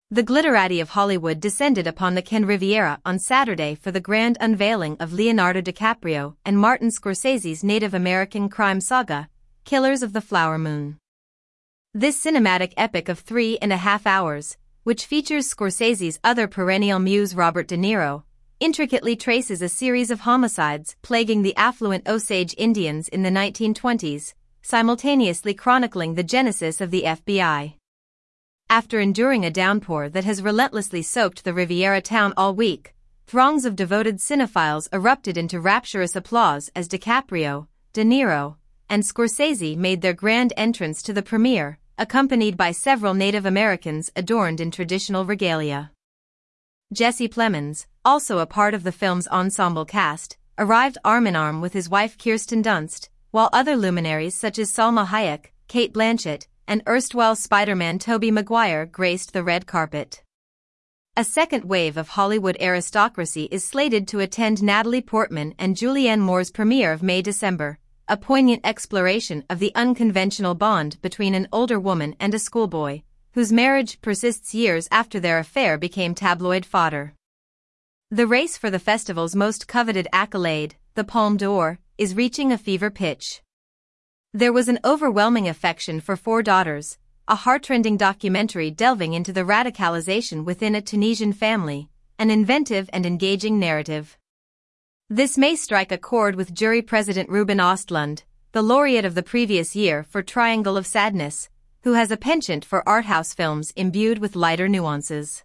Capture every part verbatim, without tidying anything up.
The glitterati of Hollywood descended upon the Cannes Riviera on Saturday for the grand unveiling of Leonardo DiCaprio and Martin Scorsese's Native American crime saga, Killers of the Flower Moon. This cinematic epic of three and a half hours, which features Scorsese's other perennial muse Robert De Niro, intricately traces a series of homicides plaguing the affluent Osage Indians in the nineteen twenties, simultaneously chronicling the genesis of the F B I. After enduring a downpour that has relentlessly soaked the Riviera town all week, throngs of devoted cinephiles erupted into rapturous applause as DiCaprio, De Niro, and Scorsese made their grand entrance to the premiere, accompanied by several Native Americans adorned in traditional regalia. Jesse Plemons, also a part of the film's ensemble cast, arrived arm-in-arm with his wife Kirsten Dunst, while other luminaries such as Salma Hayek, Cate Blanchett, and erstwhile Spider-Man Tobey Maguire graced the red carpet. A second wave of Hollywood aristocracy is slated to attend Natalie Portman and Julianne Moore's premiere of May-December, a poignant exploration of the unconventional bond between an older woman and a schoolboy, whose marriage persists years after their affair became tabloid fodder. The race for the festival's most coveted accolade, the Palme d'Or, is reaching a fever pitch. There was an overwhelming affection for Four Daughters, a heartrending documentary delving into the radicalization within a Tunisian family, an inventive and engaging narrative. This may strike a chord with jury president Ruben Ostlund, the laureate of the previous year for Triangle of Sadness, who has a penchant for arthouse films imbued with lighter nuances.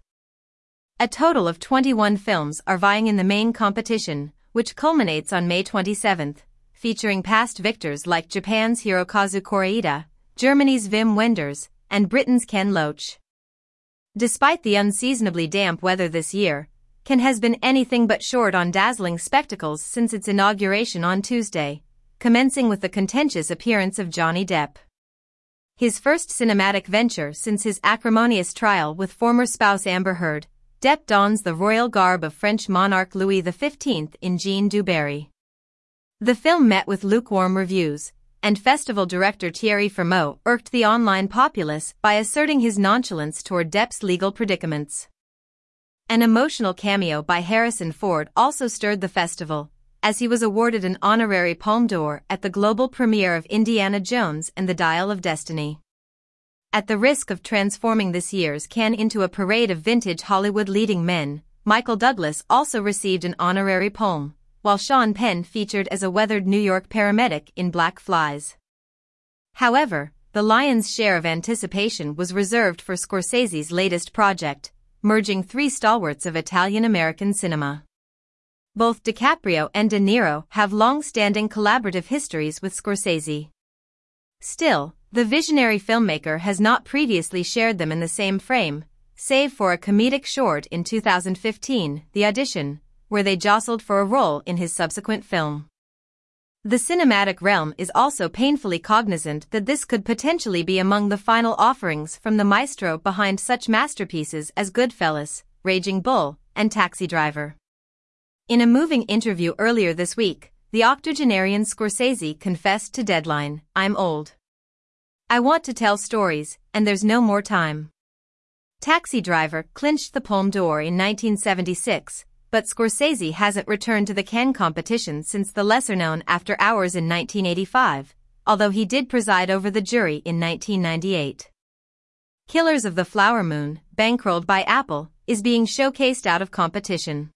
A total of twenty-one films are vying in the main competition, which culminates on May twenty-seventh. Featuring past victors like Japan's Hirokazu Koreeda, Germany's Wim Wenders, and Britain's Ken Loach. Despite the unseasonably damp weather this year, Cannes has been anything but short on dazzling spectacles since its inauguration on Tuesday, commencing with the contentious appearance of Johnny Depp. His first cinematic venture since his acrimonious trial with former spouse Amber Heard, Depp dons the royal garb of French monarch Louis the fifteenth in Jean du Barry. The film met with lukewarm reviews, and festival director Thierry Frémaux irked the online populace by asserting his nonchalance toward Depp's legal predicaments. An emotional cameo by Harrison Ford also stirred the festival, as he was awarded an honorary Palme d'Or at the global premiere of Indiana Jones and the Dial of Destiny. At the risk of transforming this year's Cannes into a parade of vintage Hollywood leading men, Michael Douglas also received an honorary Palme, while Sean Penn featured as a weathered New York paramedic in Black Flies. However, the lion's share of anticipation was reserved for Scorsese's latest project, merging three stalwarts of Italian-American cinema. Both DiCaprio and De Niro have long-standing collaborative histories with Scorsese. Still, the visionary filmmaker has not previously shared them in the same frame, save for a comedic short in two thousand fifteen, The Audition, where they jostled for a role in his subsequent film. The cinematic realm is also painfully cognizant that this could potentially be among the final offerings from the maestro behind such masterpieces as Goodfellas, Raging Bull, and Taxi Driver. In a moving interview earlier this week, the octogenarian Scorsese confessed to Deadline, "I'm old. I want to tell stories, and there's no more time." Taxi Driver clinched the Palme d'Or in nineteen seventy-six, but Scorsese hasn't returned to the Cannes competition since the lesser-known After Hours in nineteen eighty-five, although he did preside over the jury in nineteen ninety-eight. Killers of the Flower Moon, bankrolled by Apple, is being showcased out of competition.